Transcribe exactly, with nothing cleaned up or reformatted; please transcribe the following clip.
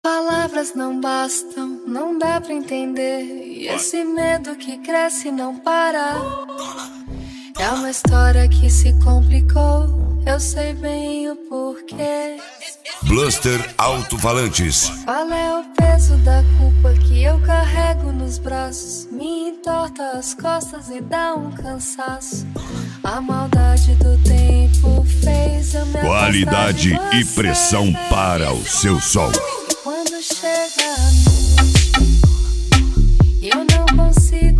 Palavras não bastam, não dá pra entender. E esse medo que cresce e não para. É uma história que se complicou, eu sei bem o porquê. Bluster Alto-Falantes. Qual é o peso da culpa que eu carrego nos braços? Me entorta as costas e dá um cansaço. A maldade do tempo fez eu me Qualidade afastar de e pressão você. para o seu sol. E quando chega a noite, eu não consigo